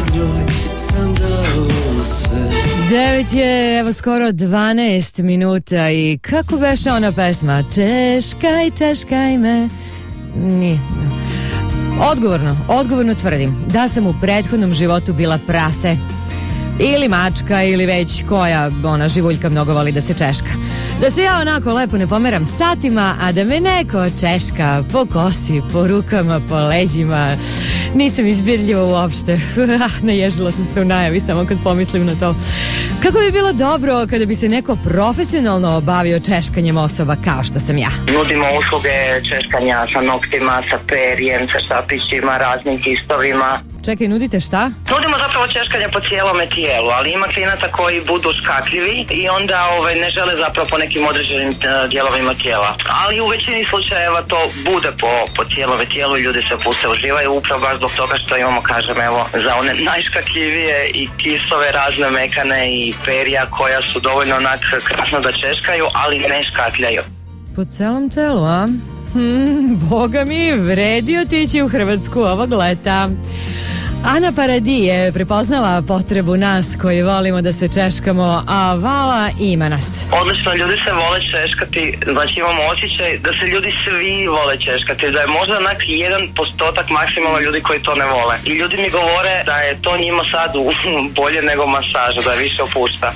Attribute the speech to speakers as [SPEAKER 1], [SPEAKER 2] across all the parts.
[SPEAKER 1] njoj sam dao sve.
[SPEAKER 2] 9 je, evo skoro 12 minuta i kako beše ona pesma? Češkaj me. Nije. Odgovorno tvrdim da sam u prethodnom životu bila prase. Ili mačka ili već koja ona živuljka mnogo voli da se češka. Da se ja onako lepo ne pomeram satima, a da me neko češka po kosi, po rukama, po leđima. Nisam izbirljiva uopšte. Naježila sam se u najavi samo kad pomislim na to. Kako bi bilo dobro kada bi se neko profesionalno bavio češkanjem osoba kao što sam ja?
[SPEAKER 3] Nudimo usluge češkanja sa noktima, sa perjem, sa štapićima, raznim kistovima.
[SPEAKER 2] Čekaj, nudite šta?
[SPEAKER 3] Nudimo zapravo češkanja po cijelome tijelu, ali ima klijenata koji budu škakljivi i onda ne žele zapravo po nekim određenim dijelovima tijela. Ali u većini slučajeva to bude po cijelome tijelu i ljudi se puste uživaju upravo baš zbog toga što imamo, kažem, evo, za one najškakljivije i kistove razne mekane i perja koja su dovoljno onak krasno da češkaju, ali ne škakljaju.
[SPEAKER 2] Po celom telu, a? Boga mi, vredi otići u Hrvatsku ovog leta. Ana Paradi je prepoznala potrebu nas koji volimo da se češkamo, a vala ima nas.
[SPEAKER 3] Odlično, ljudi se vole češkati, znači imamo osjećaj da se ljudi svi vole češkati, da je možda onak 1% maksimalno ljudi koji to ne vole. I ljudi mi govore da je to njima sad bolje nego masaža, da je više opušta.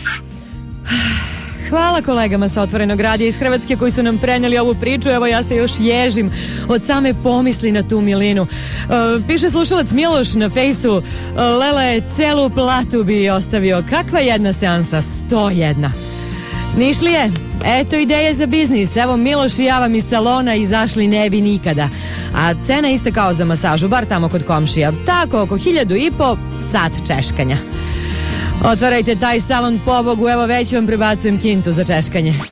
[SPEAKER 2] Hvala kolegama sa Otvorenog radija iz Hrvatske koji su nam prenijeli ovu priču. Evo ja se još ježim od same pomisli na tu milinu. Piše slušalac Miloš na fejsu: Lele, celu platu bi ostavio. Kakva jedna seansa? 101. Nišlije? Eto ideje za biznis. Evo Miloš i ja vam iz salona izašli ne bi nikada. A cena ista kao za masažu, bar tamo kod komšija. Tako oko 1.500 sat češkanja. Otvarajte taj salon, pobogu, evo već vam prebacujem kintu za češkanje.